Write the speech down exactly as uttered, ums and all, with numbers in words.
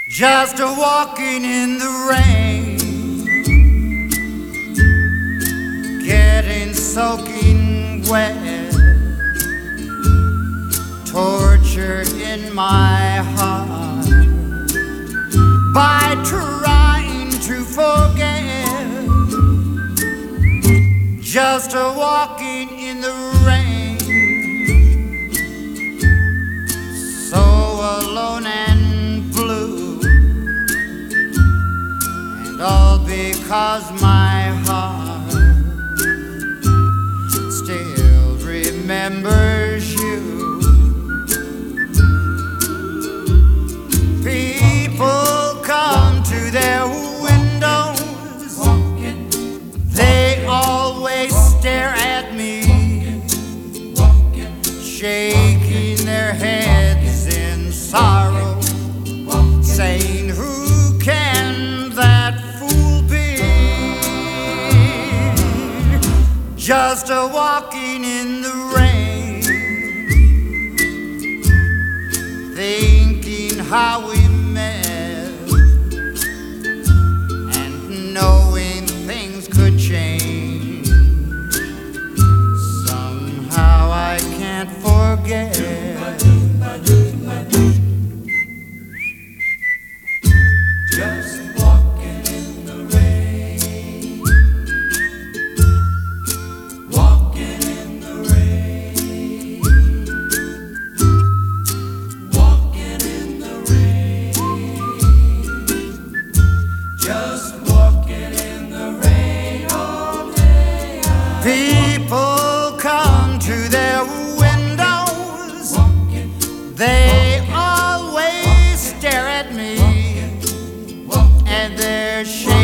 Just a walking in the rain, getting soaking wet, torture in my heart by trying to forget. Just a walking in the rain, so alone and blue, and all because my heart still remembers you. People come to their windows, they always stare at me, shaking their heads in sorrow, saying, who can that fool be? Just a walking in the rain, thinking how we met and knowing things could change. Somehow I can't forget. Just walking in the rain, walking in the rain, walking in the rain, just walking in the rain all day. People come to their windows, they always stare at me, and they're shaking